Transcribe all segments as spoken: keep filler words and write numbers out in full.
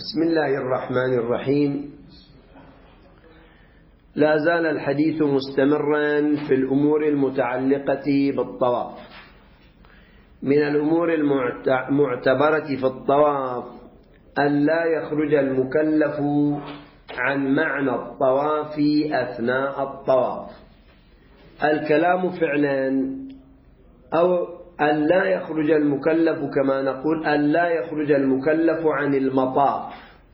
بسم الله الرحمن الرحيم. لا زال الحديث مستمرا في الأمور المتعلقة بالطواف. من الأمور المعتبرة في الطواف أن لا يخرج المكلف عن معنى الطواف أثناء الطواف. الكلام فعلا أو أن لا يخرج المكلف، كما نقول أن لا يخرج المكلف عن المطاف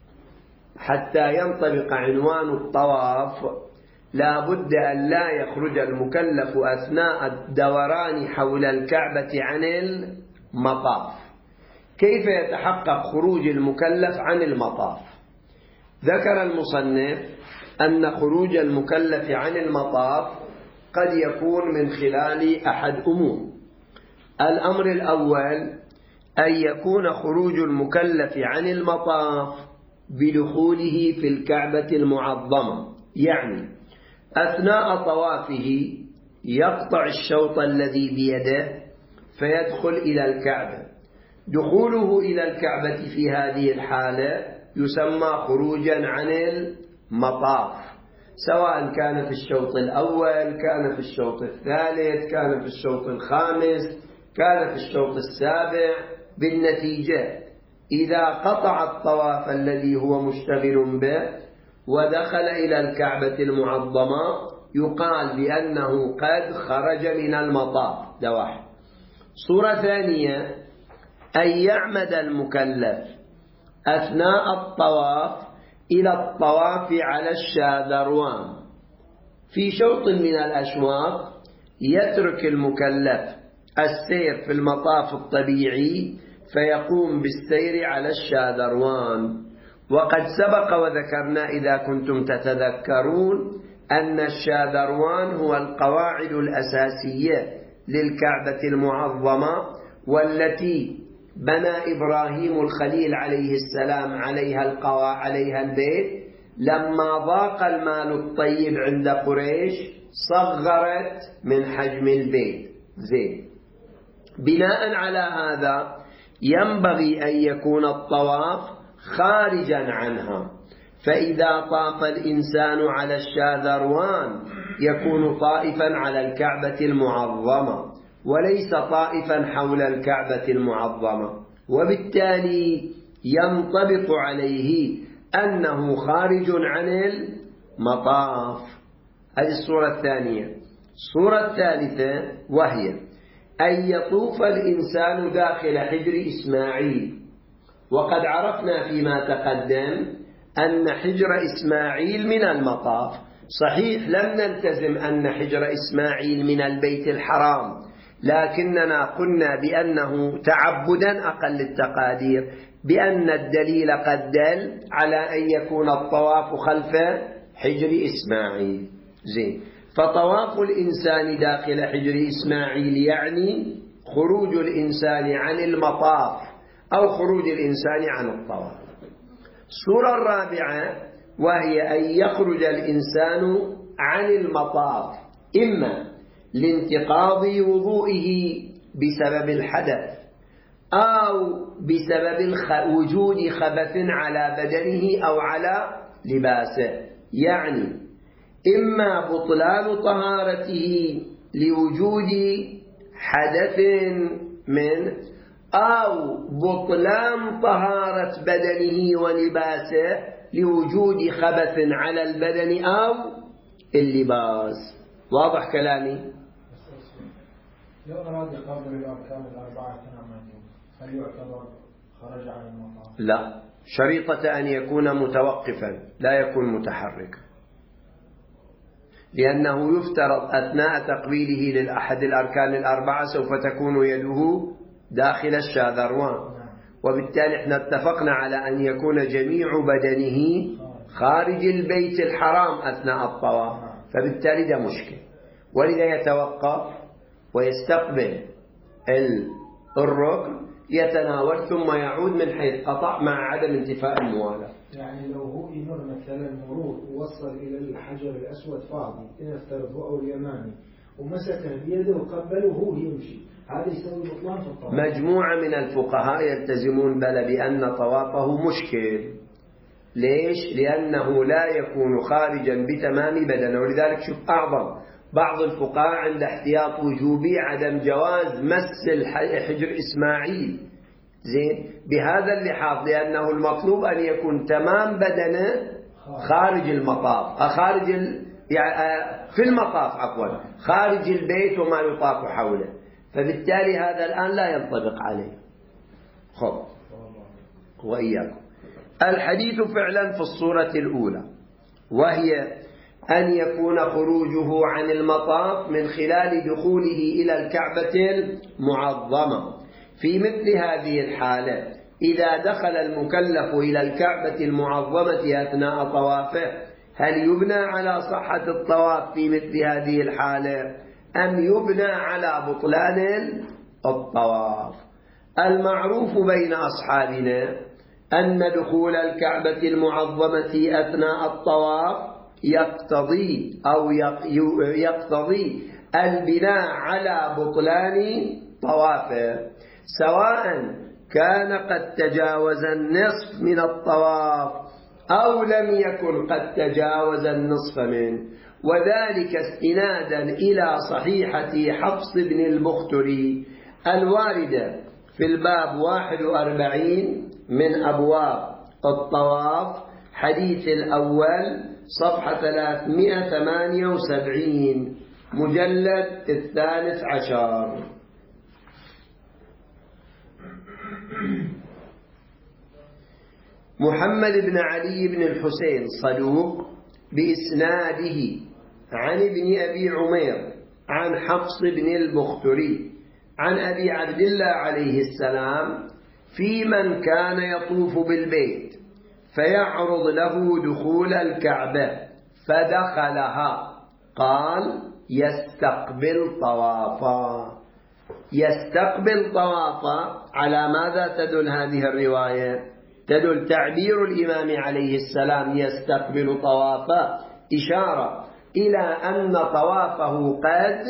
حتى ينطبق عنوان الطواف. لا بد أن لا يخرج المكلف أثناء الدوران حول الكعبة عن المطاف. كيف يتحقق خروج المكلف عن المطاف؟ ذكر المصنف أن خروج المكلف عن المطاف قد يكون من خلال أحد أمور. الأمر الأول أن يكون خروج المكلف عن المطاف بدخوله في الكعبة المعظمة، يعني أثناء طوافه يقطع الشوط الذي بيده فيدخل إلى الكعبة. دخوله إلى الكعبة في هذه الحالة يسمى خروجا عن المطاف، سواء كان في الشوط الأول، كان في الشوط الثالث، كان في الشوط الخامس، كان في الشوط السابع. بالنتيجة إذا قطع الطواف الذي هو مشتغل به ودخل إلى الكعبة المعظمة يقال بأنه قد خرج من المطاف. ده واحد. صورة ثانية أن يعمد المكلف أثناء الطواف إلى الطواف على الشاذروان في شوط من الأشواط، يترك المكلف السير في المطاف الطبيعي فيقوم بالسير على الشاذروان. وقد سبق وذكرنا إذا كنتم تتذكرون أن الشاذروان هو القواعد الأساسية للكعبة المعظمة، والتي بنى إبراهيم الخليل عليه السلام عليها القوا عليها البيت. لما ضاق المال الطيب عند قريش صغرت من حجم البيت. زين. بناء على هذا ينبغي أن يكون الطواف خارجا عنها، فإذا طاف الإنسان على الشاذروان يكون طائفا على الكعبة المعظمة وليس طائفا حول الكعبة المعظمة، وبالتالي ينطبق عليه أنه خارج عن المطاف. هذه الصورة الثانية. الصورة الثالثة وهي أن يطوف الإنسان داخل حجر إسماعيل. وقد عرفنا فيما تقدم أن حجر إسماعيل من المطاف. صحيح لم نلتزم أن حجر إسماعيل من البيت الحرام، لكننا قلنا بأنه تعبدا أقل التقادير، بأن الدليل قد دل على أن يكون الطواف خلف حجر إسماعيل. زين. فطواف الإنسان داخل حجر إسماعيل يعني خروج الإنسان عن المطاف أو خروج الإنسان عن الطواف. الصورة الرابعة وهي أن يخرج الإنسان عن المطاف إما لانتقاض وضوئه بسبب الحدث أو بسبب وجود خبث على بدنه أو على لباسه، يعني إما بطلان طهارته لوجود حدث منه أو بطلان طهارة بدنه ولباسه لوجود خبث على البدن أو اللباس. واضح كلامي؟ لو أراد قبل الأركان الأربعة هل يعتبر خرج عن المطاف؟ لا، شريطة أن يكون متوقفا لا يكون متحركا، لأنه يفترض أثناء تقبيله للأحد الأركان الأربعة سوف تكون يده داخل الشاذروان، وبالتالي احنا اتفقنا على أن يكون جميع بدنه خارج البيت الحرام أثناء الطواف، فبالتالي ده مشكل. ولذا يتوقف ويستقبل الركن يتناول ثم يعود من حيث قطع مع عدم انتفاء الموالاة. يعني لو هو يمر مثلا مرور ووصل إلى الحجر الأسود فاضي نفترض هو أو اليماني ومسكه بيده وقبله وهو يمشي، هذا يسوي بطلان في الطواف. مجموعة من الفقهاء يلتزمون بل بأن طوافه مشكل، ليش؟ لأنه لا يكون خارجا بتمام بدنه. ولذلك شوف أعظم بعض الفقهاء عند احتياط وجوبي عدم جواز مس حجر إسماعيل، زين، بهذا اللحاظ، لأنه المطلوب أن يكون تمام بدنه خارج المطاف، خارج ال... يعني في المطاف عفوا، خارج البيت وما يطاف حوله، فبالتالي هذا الآن لا ينطبق عليه. خب وإياكم. الحديث فعلا في الصورة الأولى، وهي أن يكون خروجه عن المطاف من خلال دخوله إلى الكعبة المعظمة. في مثل هذه الحالة إذا دخل المكلف إلى الكعبة المعظمة أثناء طوافه، هل يبنى على صحة الطواف في مثل هذه الحالة أم يبنى على بطلان الطواف؟ المعروف بين أصحابنا أن دخول الكعبة المعظمة أثناء الطواف يقتضي أو يقتضي البناء على بطلان طوافه، سواء كان قد تجاوز النصف من الطواف أو لم يكن قد تجاوز النصف منه، وذلك استنادا إلى صحيحة حفص بن البختري الواردة في الباب واحد وأربعين من أبواب الطواف، حديث الأول صفحة ثلاثمائة وثمانية وسبعين، مجلد الثالث عشر. محمد بن علي بن الحسين صدوق بإسناده عن ابن أبي عمير عن حفص بن البختري عن أبي عبد الله عليه السلام في من كان يطوف بالبيت فيعرض له دخول الكعبة فدخلها، قال يستقبل طوافا. يستقبل طوافا، على ماذا تدل هذه الرواية؟ تدل تعبير الإمام عليه السلام يستقبل طوافا إشارة إلى أن طوافه قد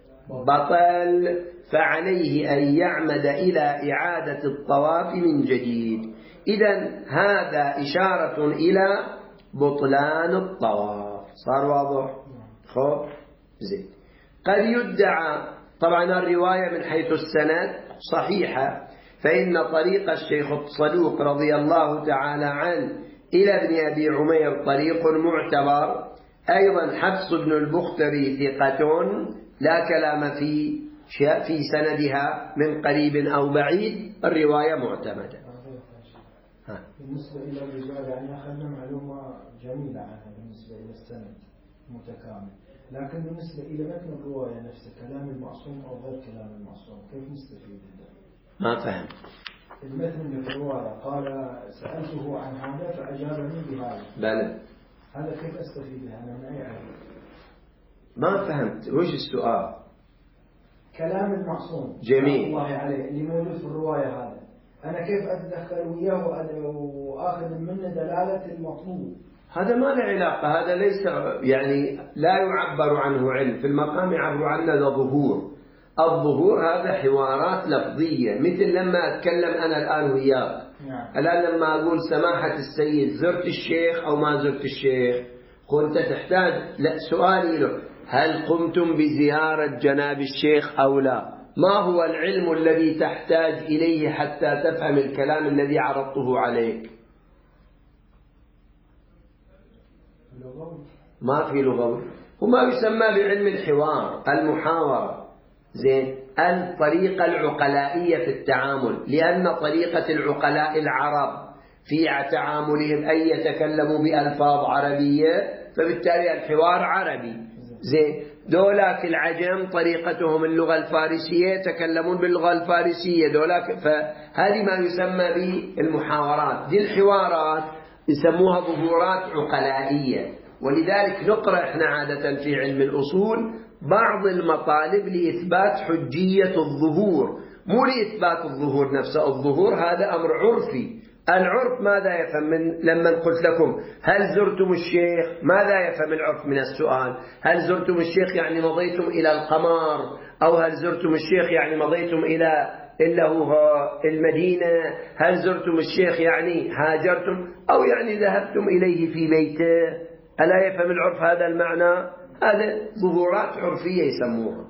بطل، فعليه أن يعمد إلى إعادة الطواف من جديد. إذن هذا إشارة إلى بطلان الطواف. صار واضح؟ خب زين. قد يدعى، طبعا الرواية من حيث السند صحيحة، فإن طريق الشيخ الصدوق رضي الله تعالى عنه إلى ابن أبي عمير طريق معتبر. أيضا حفص بن البختري ثقة لا كلام في في سندها من قريب أو بعيد، الرواية معتمدة. بالنسبة إلى الرجال يعني أخذنا معلومة جميلة عنها بالنسبة إلى السند متكامل، لكن بالنسبة إلى متن الرواية نفسه كلام المعصوم أو غير كلام المعصوم كيف نستفيد منه؟ ما فهم. المتن من الرواية قال سألته عن هذا فأجابني بهذا. بلى. هذا كيف أستفيد منه؟ أنا ما أعرف. ما فهمت وش السؤال؟ كلام المعصوم جميل الله عليه اللي موجود في الرواية هذا، أنا كيف أتدخل وياه وأخذ منه دلالة المطلوب؟ هذا ما له علاقة، هذا ليس يعني لا يعبر عنه علم، في المقام يعبر عنه ظهور. الظهور هذا حوارات لفظية، مثل لما أتكلم أنا الآن وياك. نعم. الآن لما أقول سماحة السيد زرت الشيخ أو ما زرت الشيخ، كنت تحتاج لا سؤالي له هل قمتم بزيارة جناب الشيخ أو لا؟ ما هو العلم الذي تحتاج إليه حتى تفهم الكلام الذي عرضته عليك؟ ما في لغوي، وما يسمى بعلم الحوار المحاورة، زين، الطريقة العقلائية في التعامل، لأن طريقة العقلاء العرب في تعاملهم أن يتكلموا بألفاظ عربية، فبالتالي الحوار عربي، زين. دولاك العجم طريقتهم اللغة الفارسية يتكلمون باللغة الفارسية، دولاك، فهذه ما يسمى بالمحاورات. دي الحوارات يسموها ظهورات عقلائية، ولذلك نقرأ احنا عادة في علم الأصول بعض المطالب لإثبات حجية الظهور، مو لإثبات الظهور نفسه. الظهور هذا أمر عرفي. العرف ماذا يفهم من لما قلت لكم هل زرتم الشيخ؟ ماذا يفهم العرف من السؤال؟ هل زرتم الشيخ يعني مضيتم إلى القمر، أو هل زرتم الشيخ يعني مضيتم إلى إلا هو المدينة، هل زرتم الشيخ يعني هاجرتم، أو يعني ذهبتم إليه في بيته، ألا يفهم العرف هذا المعنى؟ هذا ظهورات عرفية يسموها.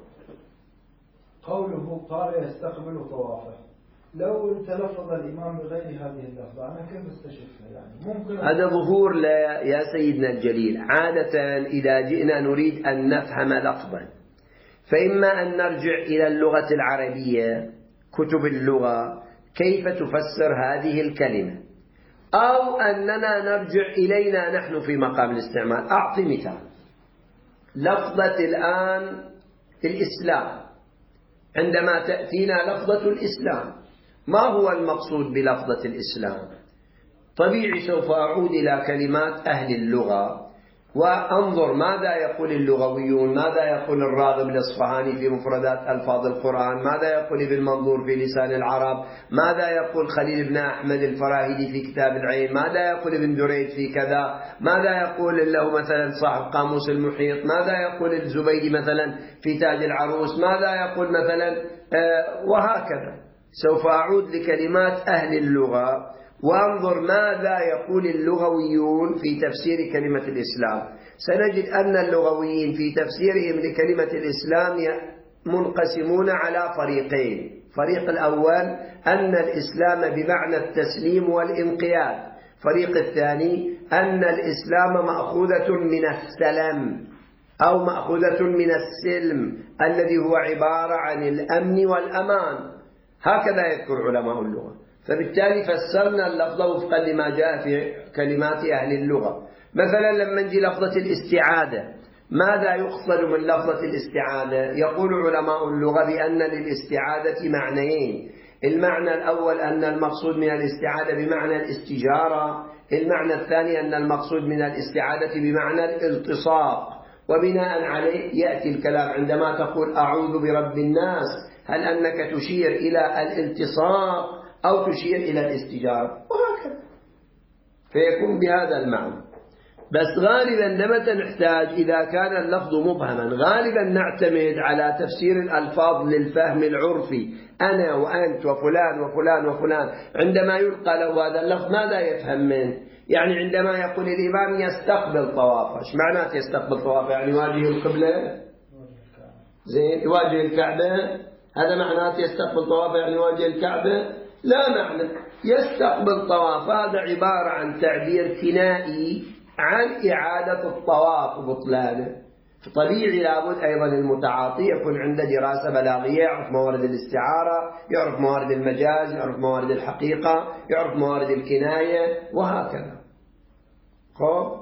قوله قال يستقبل طوافه، لو تلفظ الإمام بغير هذه اللفظة أنا كيف استشفها يعني؟ ممكن هذا ظهور لا يا سيدنا الجليل. عادة إذا جئنا نريد أن نفهم لفظا، فإما أن نرجع إلى اللغة العربية، كتب اللغة كيف تفسر هذه الكلمة، أو أننا نرجع إلينا نحن في مقام الاستعمال. أعطي مثال. لفظة الآن الإسلام، عندما تأتينا لفظة الإسلام، ما هو المقصود بلفظة الإسلام؟ طبيعي سوف أعود إلى كلمات أهل اللغة وأنظر ماذا يقول اللغويون، ماذا يقول الراغب الإصفهاني في مفردات ألفاظ القرآن، ماذا يقول ابن منظور في لسان العرب، ماذا يقول خليل بن أحمد الفراهيدي في كتاب العين، ماذا يقول ابن دريد في كذا، ماذا يقول له مثلا صاحب قاموس المحيط، ماذا يقول الزبيدي مثلا في تاج العروس، ماذا يقول مثلا آه وهكذا. سوف أعود لكلمات أهل اللغة وانظر ماذا يقول اللغويون في تفسير كلمة الإسلام. سنجد أن اللغويين في تفسيرهم لكلمة الإسلام منقسمون على فريقين. فريق الأول أن الإسلام بمعنى التسليم والانقياد، فريق الثاني أن الإسلام مأخوذة من السلم أو مأخوذة من السلم الذي هو عبارة عن الأمن والأمان. هكذا يذكر علماء اللغة. فبالتالي فسرنا اللفظ وفقا لما جاء في كلمات أهل اللغة. مثلا لما نجي لفظة الاستعادة، ماذا يقصد من لفظة الاستعادة؟ يقول علماء اللغة بأن للاستعادة معنيين. المعنى الأول أن المقصود من الاستعادة بمعنى الاستجارة، المعنى الثاني أن المقصود من الاستعادة بمعنى الالتصاق. وبناء عليه يأتي الكلام عندما تقول أعوذ برب الناس، هل أنك تشير إلى الالتصاق أو تشير إلى الاستجارة، وهكذا فيكون بهذا المعنى. بس غالبا لما نحتاج إذا كان اللفظ مبهما غالبا نعتمد على تفسير الألفاظ للفهم العرفي، أنا وأنت وفلان وفلان وفلان. عندما يلقى له هذا اللفظ ماذا يفهم منه؟ يعني عندما يقول الإمام يستقبل طوافه، ايش معناته يستقبل طوافه؟ يعني يواجه القبلة، زين يواجه الكعبة، هذا معناته يستقبل طوافه يعني يواجه الكعبة؟ لا معنى. يستقبل طواف هذا عبارة عن تعبير كنائي عن إعادة الطواف وبطلانه. طبيعي لابد أيضا المتعاطي يكون عنده دراسة بلاغية، يعرف موارد الاستعارة، يعرف موارد المجاز، يعرف موارد الحقيقة، يعرف موارد الكناية، وهكذا. خب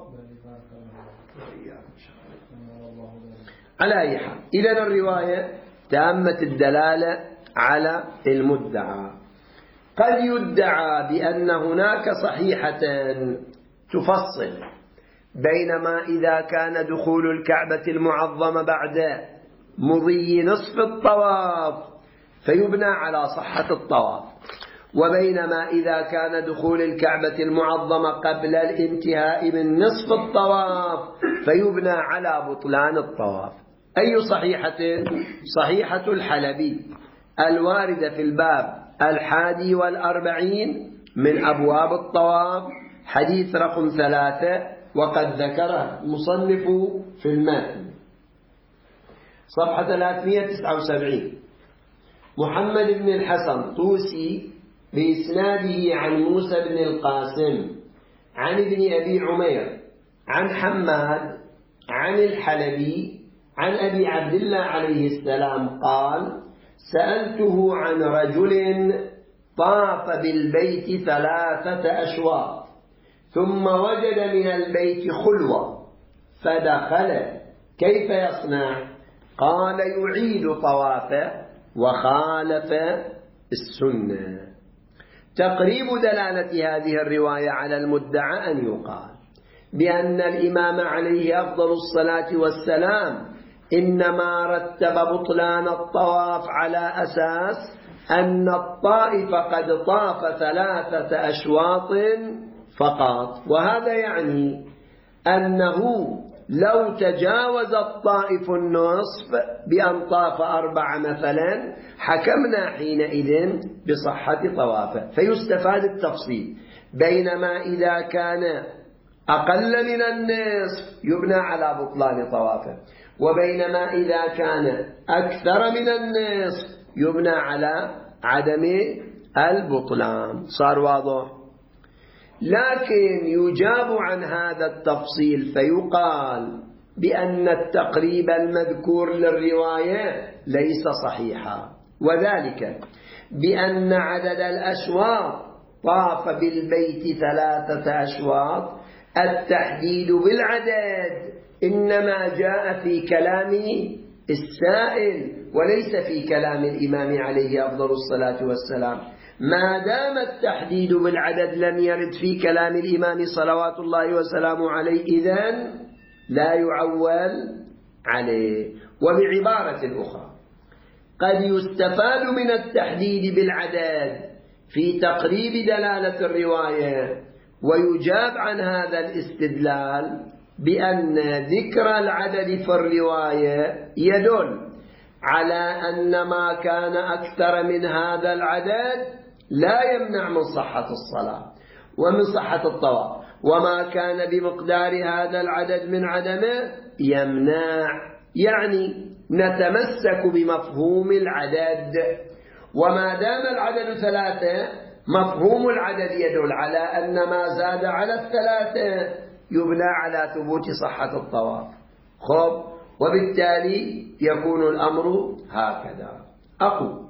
على أي حال، إذن الرواية تامة الدلالة على المدعى. قد يدعى بأن هناك صحيحة تفصل بينما إذا كان دخول الكعبة المعظمة بعد مضي نصف الطواف فيبنى على صحة الطواف، وبينما إذا كان دخول الكعبة المعظمة قبل الانتهاء من نصف الطواف فيبنى على بطلان الطواف. أي صحيحة؟ صحيحة الحلبي الواردة في الباب الحادي والأربعين من أبواب الطواف، حديث رقم ثلاثة، وقد ذكره مصنف في المتن صفحة ثلاثمئة وتسعة وسبعين. محمد بن الحسن طوسي بإسناده عن موسى بن القاسم عن ابن أبي عمير عن حماد عن الحلبي عن أبي عبد الله عليه السلام قال: سألته عن رجل طاف بالبيت ثلاثة أشواط ثم وجد من البيت خلوة فدخل، كيف يصنع؟ قال: يعيد طوافه وخالف السنة. تقريب دلالة هذه الرواية على المدعى أن يقال بأن الإمام عليه أفضل الصلاة والسلام إنما رتب بطلان الطواف على أساس أن الطائف قد طاف ثلاثة أشواط فقط، وهذا يعني أنه لو تجاوز الطائف النصف بأن طاف أربعة مثلا حكمنا حينئذ بصحة طوافه. فيستفاد التفصيل، بينما إذا كان أقل من النصف يبنى على بطلان طوافه، وبينما إذا كان أكثر من النصف يبنى على عدم البطلان. صار واضح؟ لكن يجاب عن هذا التفصيل فيقال بأن التقريب المذكور للرواية ليس صحيحا، وذلك بأن عدد الأشواط طاف بالبيت ثلاثة أشواط، التحديد بالعدد إنما جاء في كلام السائل وليس في كلام الإمام عليه أفضل الصلاة والسلام. ما دام التحديد بالعدد لم يرد في كلام الإمام صلوات الله وسلامه عليه إذن لا يعول عليه. وبعبارة أخرى، قد يستفاد من التحديد بالعدد في تقريب دلالة الرواية، ويجاب عن هذا الاستدلال بأن ذكر العدد في الرواية يدل على أن ما كان أكثر من هذا العدد لا يمنع من صحة الصلاة ومن صحة الطواف، وما كان بمقدار هذا العدد من عدمه يمنع. يعني نتمسك بمفهوم العدد، وما دام العدد ثلاثة مفهوم العدد يدل على أن ما زاد على الثلاثة يبنى على ثبوت صحة الطواف. خب، وبالتالي يكون الأمر هكذا. أقول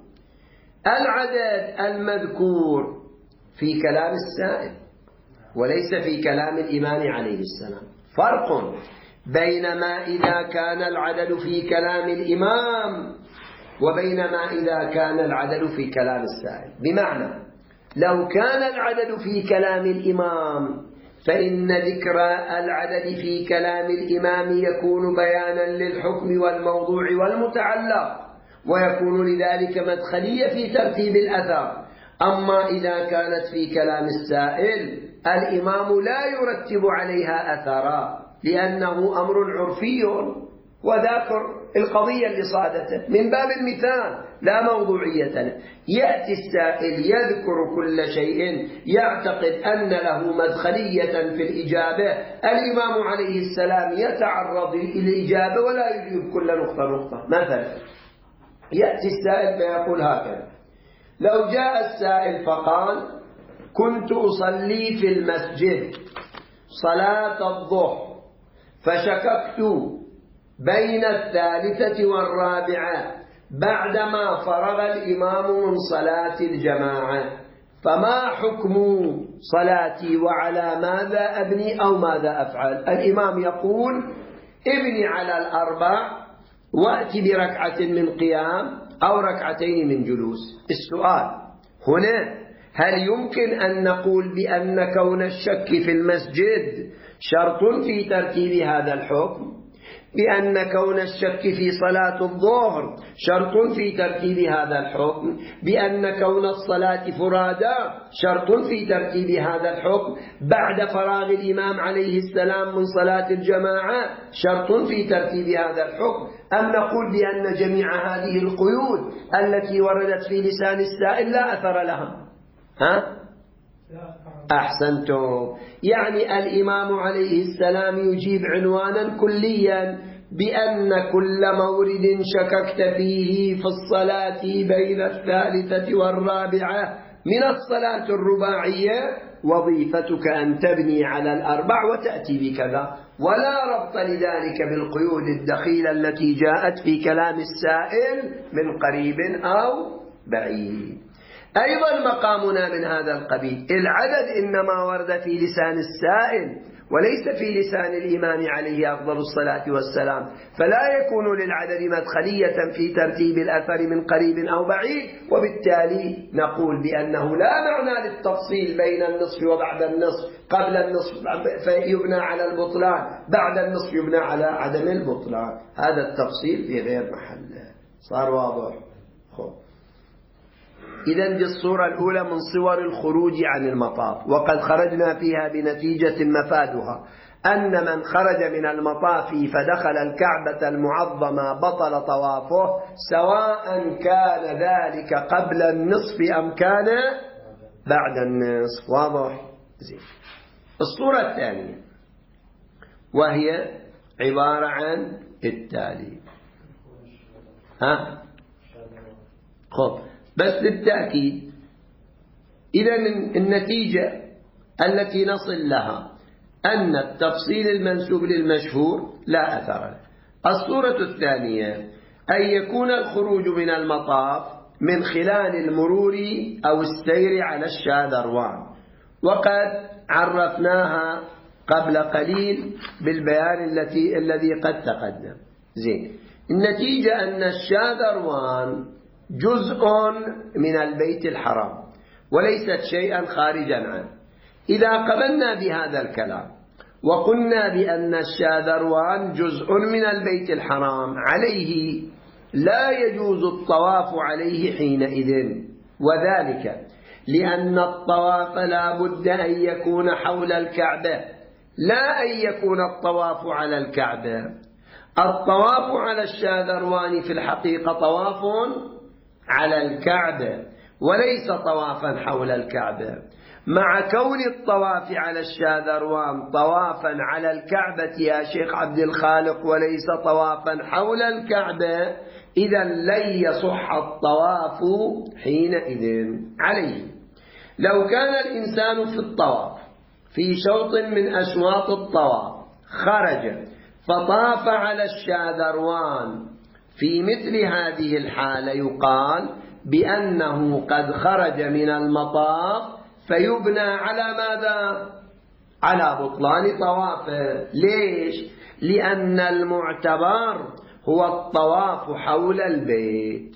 العدد المذكور في كلام السائل وليس في كلام الإمام عليه السلام. فرق بينما إذا كان العدد في كلام الإمام وبينما إذا كان العدد في كلام السائل. بمعنى لو كان العدد في كلام الإمام فإن ذكر العدد في كلام الإمام يكون بيانا للحكم والموضوع والمتعلق، ويكون لذلك مدخلية في ترتيب الأثر. أما إذا كانت في كلام السائل الإمام لا يرتب عليها أثرا، لأنه أمر عرفي وذاكر القضية اللي صادته من باب المثال لا موضوعية له. يأتي السائل يذكر كل شيء يعتقد أن له مدخلية في الإجابة، الإمام عليه السلام يتعرض للإجابة ولا يجيب كل نقطة نقطة. مثلا يأتي السائل فيقول هكذا: لو جاء السائل فقال: كنت أصلي في المسجد صلاة الظهر فشككت بين الثالثة والرابعة بعدما فرغ الإمام من صلاة الجماعة، فما حكم صلاتي وعلى ماذا أبني أو ماذا أفعل؟ الإمام يقول: ابني على الأربع وأتي بركعة من قيام أو ركعتين من جلوس. السؤال هنا: هل يمكن أن نقول بأن كون الشك في المسجد شرط في ترتيب هذا الحكم؟ بأن كون الشك في صلاة الظهر شرط في ترتيب هذا الحكم؟ بأن كون الصلاة فرادى شرط في ترتيب هذا الحكم؟ بعد فراغ الإمام عليه السلام من صلاة الجماعة شرط في ترتيب هذا الحكم؟ أم نقول بأن جميع هذه القيود التي وردت في لسان السائل لا أثر لها؟ ها؟ أحسنتم. يعني الإمام عليه السلام يجيب عنوانا كليا بأن كل مورد شككت فيه في الصلاة بين الثالثة والرابعة من الصلاة الرباعية وظيفتك أن تبني على الأربع وتأتي بكذا، ولا ربط لذلك بالقيود الدخيلة التي جاءت في كلام السائل من قريب أو بعيد. أيضا مقامنا من هذا القبيل، العدد إنما ورد في لسان السائل وليس في لسان الإمام عليه أفضل الصلاة والسلام، فلا يكون للعدد مدخلية في ترتيب الأثر من قريب أو بعيد، وبالتالي نقول بأنه لا معنى للتفصيل بين النصف وبعد النصف. قبل النصف فيبنى على البطلان، بعد النصف يبنى على عدم البطلان. هذا التفصيل في غير محله. صار واضح؟ خب. إذن دي الصورة الأولى من صور الخروج عن المطاف، وقد خرجنا فيها بنتيجة مفادها أن من خرج من المطاف فدخل الكعبة المعظمة بطل طوافه، سواء كان ذلك قبل النصف أم كان بعد النصف. واضح؟ زين. الصورة الثانية وهي عبارة عن التالي. ها؟ خب بس للتأكيد، إذا النتيجة التي نصل لها أن التفصيل المنسوب للمشهور لا أثر له. الصورة الثانية أن يكون الخروج من المطاف من خلال المرور أو السير على الشاذروان، وقد عرفناها قبل قليل بالبيان التي الذي قد تقدم. زين. النتيجة أن الشاذروان جزء من البيت الحرام وليست شيئا خارجا عنه. إذا قبلنا بهذا الكلام وقلنا بأن الشاذروان جزء من البيت الحرام، عليه لا يجوز الطواف عليه حينئذ، وذلك لأن الطواف لا بد أن يكون حول الكعبة، لا أن يكون الطواف على الكعبة. الطواف على الشاذروان في الحقيقة طواف على الكعبة وليس طوافا حول الكعبة، مع كون الطواف على الشاذروان طوافا على الكعبة يا شيخ عبد الخالق وليس طوافا حول الكعبة، إذا لن يصح الطواف حينئذ عليه. لو كان الإنسان في الطواف في شوط من أشواط الطواف خرج فطاف على الشاذروان، في مثل هذه الحالة يقال بأنه قد خرج من المطاف فيبنى على ماذا؟ على بطلان طوافه. ليش؟ لأن المعتبر هو الطواف حول البيت،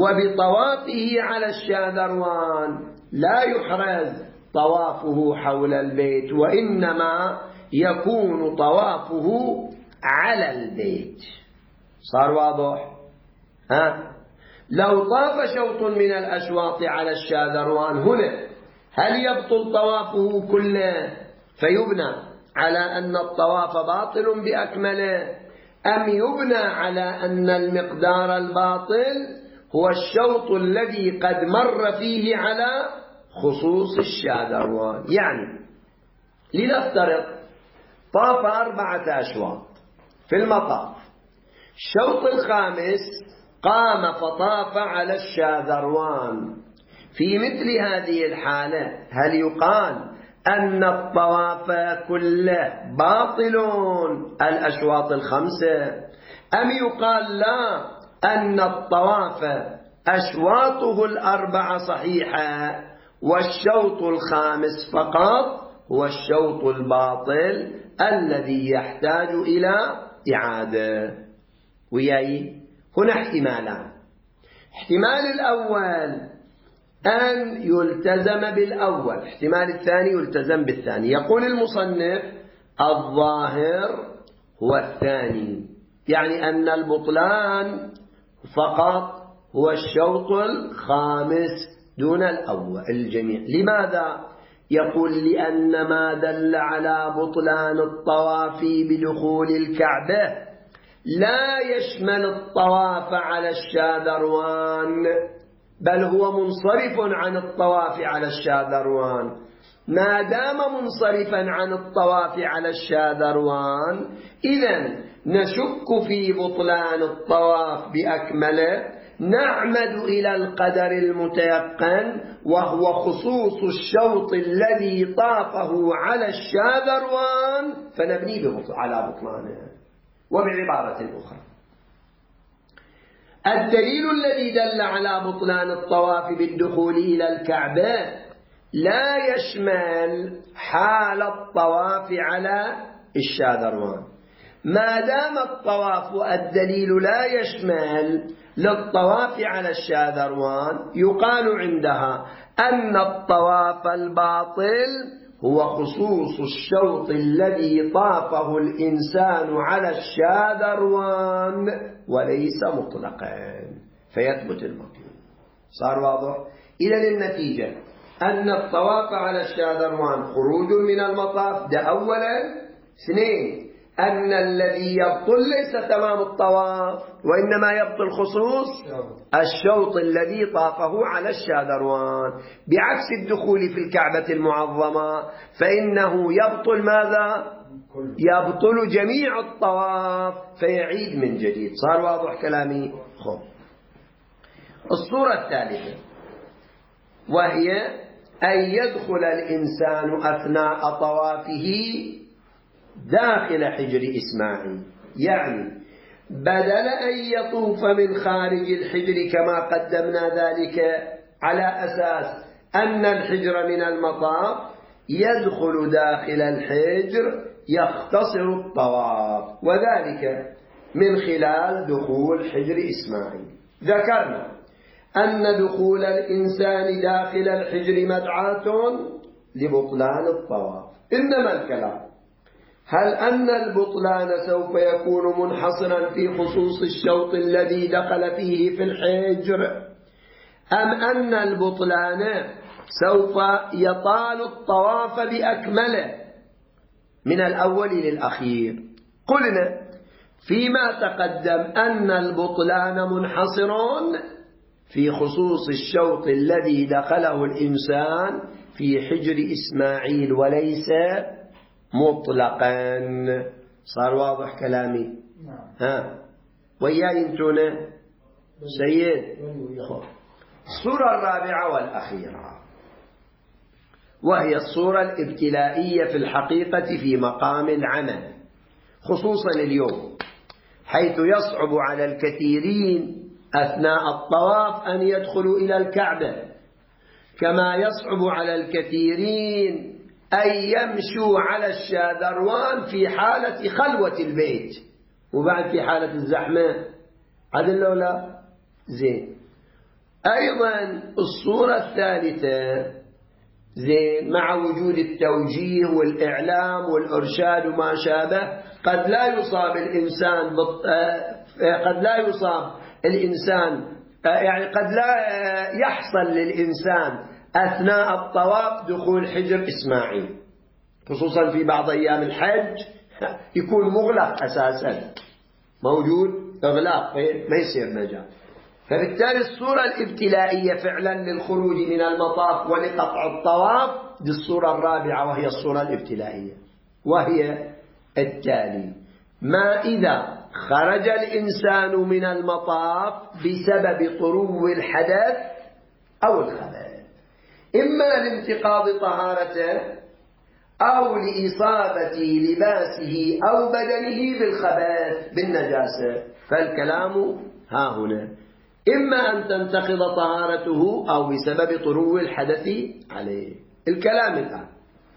وبطوافه على الشاذروان لا يحرز طوافه حول البيت، وإنما يكون طوافه على البيت. صار واضح؟ ها؟ لو طاف شوط من الأشواط على الشاذروان هنا، هل يبطل طوافه كله فيبنى على أن الطواف باطل بأكمله، أم يبنى على أن المقدار الباطل هو الشوط الذي قد مر فيه على خصوص الشاذروان؟ يعني لنفترض طاف أربعة أشواط في المطاف، الشوط الخامس قام فطاف على الشاذروان، في مثل هذه الحالة هل يقال أن الطواف كله باطل الأشواط الخمسة، أم يقال لا أن الطواف أشواطه الأربعة صحيحة والشوط الخامس فقط هو الشوط الباطل الذي يحتاج إلى إعادة؟ وياي هنا احتمالان. احتمال الأول أن يلتزم بالأول، احتمال الثاني يلتزم بالثاني. يقول المصنف الظاهر هو الثاني، يعني أن البطلان فقط هو الشوط الخامس دون الأول الجميع. لماذا؟ يقول لأن ما دل على بطلان الطواف بدخول الكعبة لا يشمل الطواف على الشاذروان، بل هو منصرف عن الطواف على الشاذروان. ما دام منصرفا عن الطواف على الشاذروان إذن نشك في بطلان الطواف بأكمله، نعمد إلى القدر المتيقن وهو خصوص الشوط الذي طافه على الشاذروان فنبني على بطلانه. وبعبارة أخرى، الدليل الذي دل على بطلان الطواف بالدخول إلى الكعبة لا يشمل حال الطواف على الشاذروان. ما دام الطواف الدليل لا يشمل للطواف على الشاذروان يقال عندها أن الطواف الباطل هو خصوص الشوط الذي طافه الإنسان على الشاذروان وليس مطلقا فيثبت المطلوب. صار واضح؟ إذن النتيجة أن الطواف على الشاذروان خروج من المطاف ده أولا، اثنين، أن الذي يبطل ليس تمام الطواف، وإنما يبطل خصوص الشوط الذي طافه على الشاذروان، بعكس الدخول في الكعبة المعظمة فإنه يبطل ماذا؟ يبطل جميع الطواف فيعيد من جديد. صار واضح كلامي؟ خب. الصورة الثالثة وهي أن يدخل الإنسان أثناء طوافه داخل حجر إسماعيل، يعني بدل أن يطوف من خارج الحجر كما قدمنا ذلك على أساس أن الحجر من المطاف، يدخل داخل الحجر يختصر الطواف، وذلك من خلال دخول حجر إسماعيل. ذكرنا أن دخول الإنسان داخل الحجر مدعاة لبطلان الطواف، إنما الكلام هل أن البطلان سوف يكون منحصرا في خصوص الشوط الذي دخل فيه في الحجر، أم أن البطلان سوف يطال الطواف بأكمله من الأول للأخير؟ قلنا فيما تقدم أن البطلان منحصر في خصوص الشوط الذي دخله الإنسان في حجر إسماعيل وليس مطلقا. صار واضح كلامي؟ نعم. ها وياي انتونا سيد. الصورة الرابعة والأخيرة وهي الصورة الابتلائية في الحقيقة في مقام العمل، خصوصا اليوم، حيث يصعب على الكثيرين أثناء الطواف أن يدخلوا إلى الكعبة، كما يصعب على الكثيرين أن يمشوا على الشاذروان في حالة خلوة البيت، وبعد في حالة الزحمة عدل لو لا زين. أيضا الصورة الثالثة زين مع وجود التوجيه والإعلام والإرشاد وما شابه، قد لا يصاب الإنسان بط... قد لا يصاب الإنسان يعني قد لا يحصل للإنسان أثناء الطواف دخول حجر إسماعيل، خصوصا في بعض أيام الحج يكون مغلق أساسا، موجود إغلاق ما يصير نجاة. فبالتالي الصورة الابتلائية فعلا للخروج من المطاف ولقطع الطواف دي الصورة الرابعة، وهي الصورة الابتلائية، وهي التالي: ما إذا خرج الإنسان من المطاف بسبب طرو الحدث أو الخبث، إما لانتقاض طهارته أو لإصابة لباسه أو بدنه بالخبث بالنجاسة، فالكلام ها هنا إما أن تنتقض طهارته أو بسبب طرو الحدث عليه. الكلام الآن: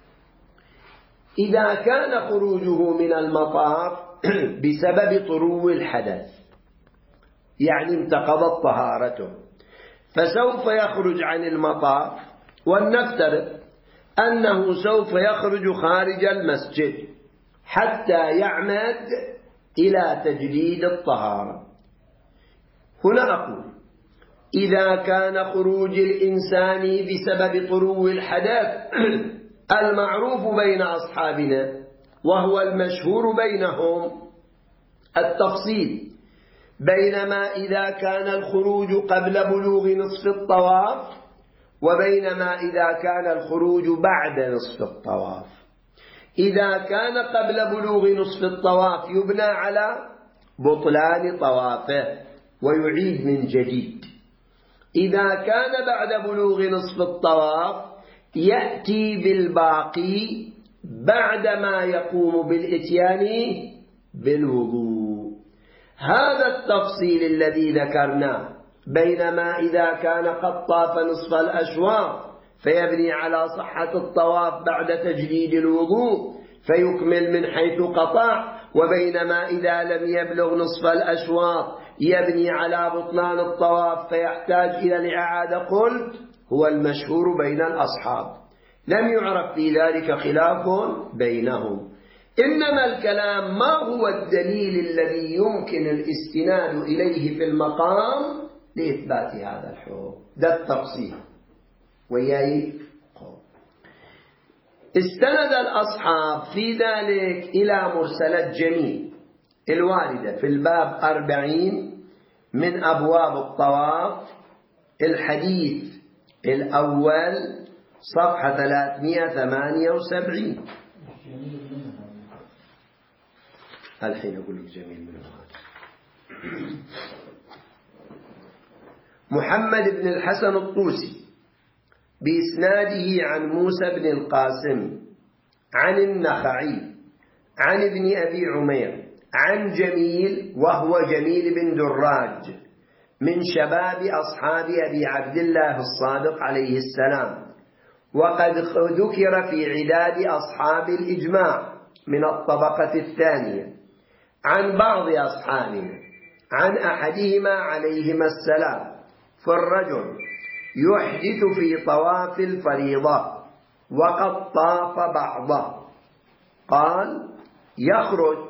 إذا كان خروجه من المطاف بسبب طرو الحدث، يعني انتقضت طهارته، فسوف يخرج عن المطاف، ولنفترض أنه سوف يخرج خارج المسجد حتى يعمد إلى تجديد الطهارة. هنا أقول: إذا كان خروج الإنسان بسبب طرو الحدث المعروف بين أصحابنا وهو المشهور بينهم التفصيل، بينما إذا كان الخروج قبل بلوغ نصف الطواف، وبينما إذا كان الخروج بعد نصف الطواف. إذا كان قبل بلوغ نصف الطواف يبنى على بطلان طوافه ويعيد من جديد. إذا كان بعد بلوغ نصف الطواف يأتي بالباقي بعدما يقوم بالإتيان بالوضوء. هذا التفصيل الذي ذكرناه، بينما إذا كان قد طاف نصف الأشواط فيبني على صحة الطواف بعد تجديد الوضوء فيكمل من حيث قطع، وبينما إذا لم يبلغ نصف الأشواط يبني على بطلان الطواف فيحتاج إلى الإعادة. قلت هو المشهور بين الأصحاب، لم يعرف في ذلك خلاف بينهم، إنما الكلام ما هو الدليل الذي يمكن الاستناد إليه في المقام لإثبات هذا الحكم. ده التفصيل وياي. استند الأصحاب في ذلك إلى مرسلة جميل الواردة في الباب أربعين من أبواب الطواف، الحديث الأول صفحة ثلاثمئة وثمانية وسبعين. الحين أقول لك جميل من هذا. محمد بن الحسن الطوسي بإسناده عن موسى بن القاسم عن النخعي عن ابن أبي عمير عن جميل وهو جميل بن دراج من شباب أصحاب أبي عبد الله الصادق عليه السلام، وقد ذكر في عداد أصحاب الإجماع من الطبقة الثانية عن بعض أصحابنا عن أحدهما عليهما السلام في الرجل يحدث في طواف الفريضة وقد طاف بعضه، قال يخرج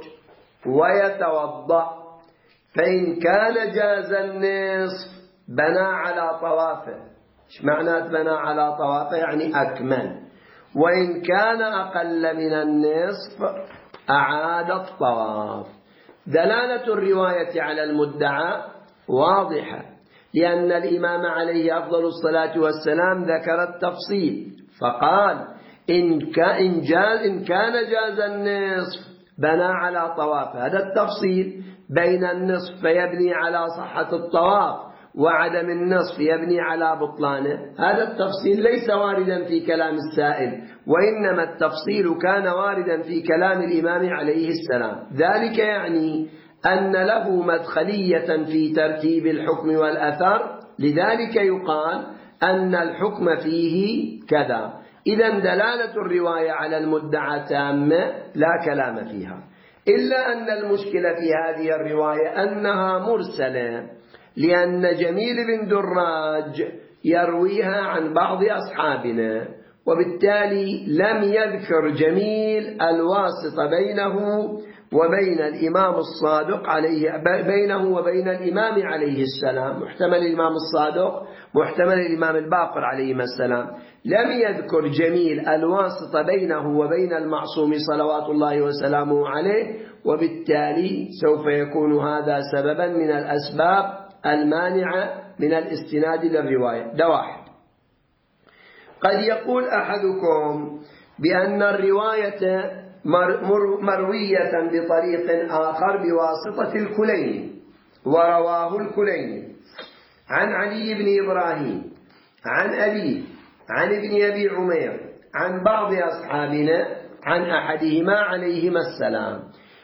ويتوضأ، فإن كان جاز النصف بنى على طوافه. ايش معنى بنى على طوافه؟ يعني أكمل. وإن كان أقل من النصف أعاد الطواف. دلالة الرواية على المدعى واضحة، لأن الإمام عليه أفضل الصلاة والسلام ذكر التفصيل فقال إن كان جاز النصف بنى على طواف. هذا التفصيل بين النصف فيبني على صحة الطواف وعدم النصف يبني على بطلانه، هذا التفصيل ليس واردا في كلام السائل، وإنما التفصيل كان واردا في كلام الإمام عليه السلام. ذلك يعني أن له مدخلية في ترتيب الحكم والأثر، لذلك يقال أن الحكم فيه كذا. إذن دلالة الرواية على المدعى تامة لا كلام فيها، إلا أن المشكلة في هذه الرواية أنها مرسلة، لأن جميل بن دراج يرويها عن بعض أصحابنا، وبالتالي لم يذكر جميل الواسطة بينه وبين الإمام الصادق عليه بينه وبين الإمام عليه السلام، محتمل الإمام الصادق محتمل الإمام الباقر عليه السلام، لم يذكر جميل الواسطة بينه وبين المعصوم صلوات الله وسلامه عليه، وبالتالي سوف يكون هذا سببا من الأسباب المانعة من الاستناد للرواية. ده واحد. قد يقول أحدكم بأن الرواية مروية بطريق آخر بواسطة الكليني، ورواه الكليني عن علي بن إبراهيم عن أبي عن ابن أبي عمير عن بعض أصحابنا عن أحدهما عليهما السلام.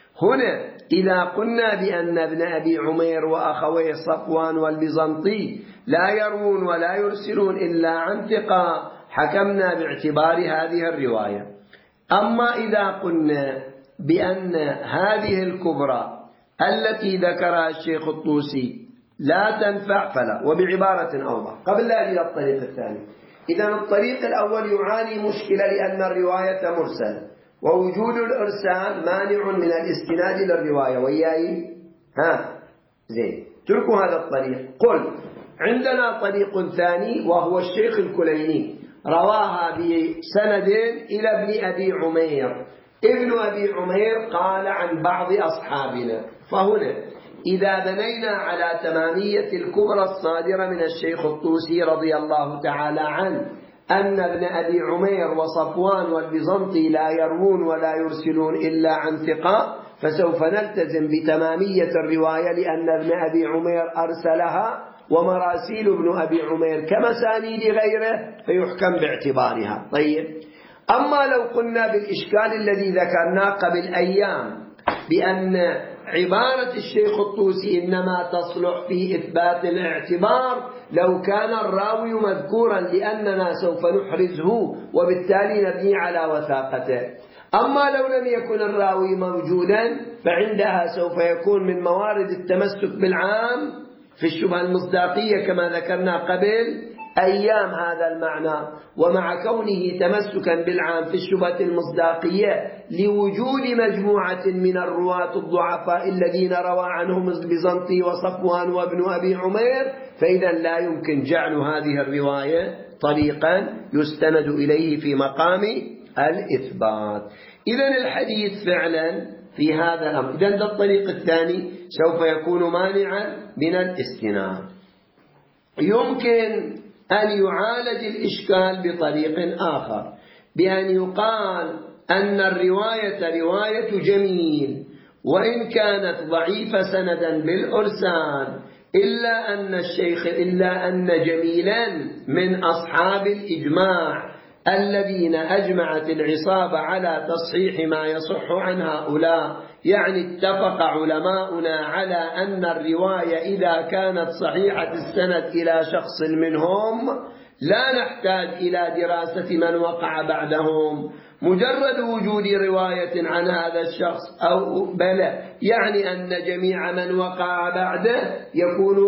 هنا إذا قلنا بأن ابن أبي عمير وأخويه صفوان والبيزنطي لا يروون ولا يرسلون إلا عن ثقة، حكمنا باعتبار هذه الرواية. أما إذا قلنا بأن هذه الكبرى التي ذكرها الشيخ الطوسي لا تنفع فلا، وبعبارة أوضح قبل لا إلى الطريق الثاني. إذن الطريق الأول يعاني مشكلة لأن الرواية مرسلة، ووجود الإرسال مانع من الاستناد للرواية. وياي ها زين، تركوا هذا الطريق. قل عندنا طريق ثاني وهو الشيخ الكليني رواها بسند إلى ابن أبي عمير، ابن أبي عمير قال عن بعض أصحابنا. فهنا إذا بنينا على تمامية الكبرى الصادرة من الشيخ الطوسي رضي الله تعالى عنه أن ابن أبي عمير وصفوان والبيزنطي لا يروون ولا يرسلون إلا عن ثقة، فسوف نلتزم بتمامية الرواية لأن ابن أبي عمير أرسلها، ومراسيل ابن أبي عمير كمسانيد غيره فيحكم باعتبارها. طيب، أما لو قلنا بالإشكال الذي ذكرناه قبل أيام بأن عبارة الشيخ الطوسي إنما تصلح في إثبات الاعتبار لو كان الراوي مذكورا لأننا سوف نحرزه وبالتالي نبني على وثاقته، أما لو لم يكن الراوي موجودا فعندها سوف يكون من موارد التمسك بالعام في الشبهة المصداقية كما ذكرنا قبل أيام هذا المعنى، ومع كونه تمسكا بالعام في الشبهة المصداقية لوجود مجموعة من الرواة الضعفاء الذين روى عنهم البيزنطي وصفوان وابن أبي عمير، فإذا لا يمكن جعل هذه الرواية طريقا يستند إليه في مقام الإثبات. إذن الحديث فعلا في هذا الأمر. إذن ده الطريق الثاني سوف يكون مانعا من الاستناد. يمكن أن يعالج الإشكال بطريق آخر، بأن يقال أن الرواية رواية جميل وإن كانت ضعيفة سندا بالإرسال، إلا أن الشيخ إلا أن جميلا من أصحاب الإجماع الذين أجمعت العصابة على تصحيح ما يصح عن هؤلاء، يعني اتفق علماؤنا على أن الرواية إذا كانت صحيحة السند إلى شخص منهم لا نحتاج إلى دراسة من وقع بعدهم، مجرد وجود رواية عن هذا الشخص أو بلى يعني أن جميع من وقع بعده يكون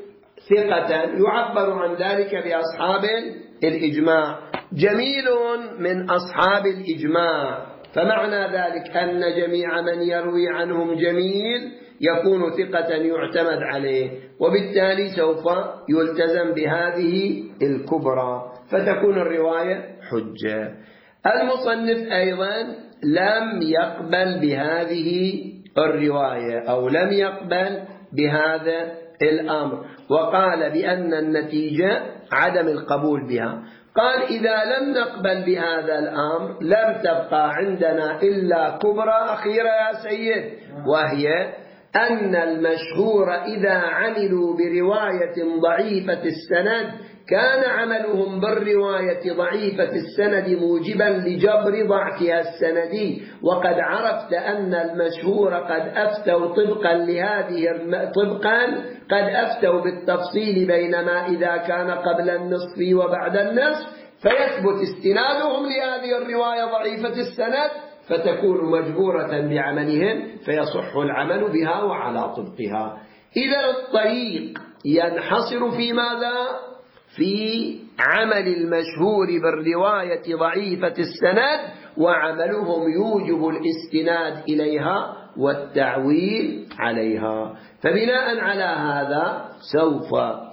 ثقة، يعبر عن ذلك بأصحاب الإجماع. جميل من أصحاب الإجماع، فمعنى ذلك أن جميع من يروي عنهم جميل يكون ثقة يعتمد عليه، وبالتالي سوف يلتزم بهذه الكبرى فتكون الرواية حجة. المصنف أيضا لم يقبل بهذه الرواية أو لم يقبل بهذا الأمر، وقال بأن النتيجة عدم القبول بها. قال إذا لم نقبل بهذا الأمر لم تبقى عندنا إلا كبرى أخيرة يا سيد، وهي أن المشهور إذا عملوا برواية ضعيفة السند كان عملهم بالرواية ضعيفة السند موجبا لجبر ضعفها السندي، وقد عرفت أن المشهور قد أفتوا طبقا لهذه طبقا قد أفتوا بالتفصيل بينما إذا كان قبل النصف وبعد النصف فيثبت استنادهم لهذه الرواية ضعيفة السند فتكون مجبورة بعملهم فيصح العمل بها وعلى طبقها. إذا الطريق ينحصر في ماذا؟ في عمل المشهور بالرواية ضعيفة السند، وعملهم يوجب الاستناد إليها والتعويل عليها، فبناء على هذا سوف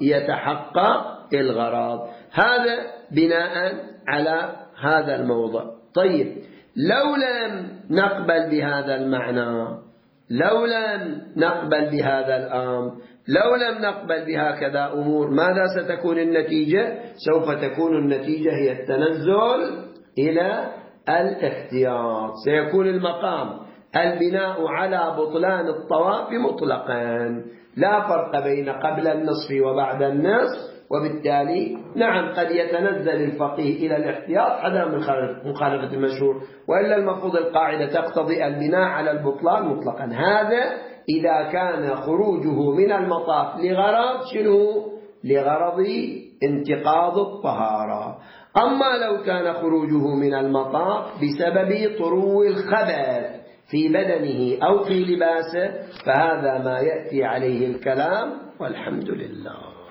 يتحقق الغرض. هذا بناء على هذا الموضوع. طيب لو لم نقبل بهذا المعنى، لو لم نقبل بهذا الأمر، لو لم نقبل بهكذا أمور، ماذا ستكون النتيجة؟ سوف تكون النتيجة هي التنزل إلى الاختيار. سيكون المقام البناء على بطلان الطواف مطلقا، لا فرق بين قبل النصف وبعد النصف، وبالتالي نعم قد يتنزل الفقيه إلى الاحتياط عدم مخالفة المشهور، وإلا المفروض القاعدة تقتضي البناء على البطلان مطلقا. هذا إذا كان خروجه من المطاف لغرض شنو؟ لغرض انتقاض الطهارة. أما لو كان خروجه من المطاف بسبب طرو الخبث في بدنه أو في لباسه فهذا ما يأتي عليه الكلام، والحمد لله.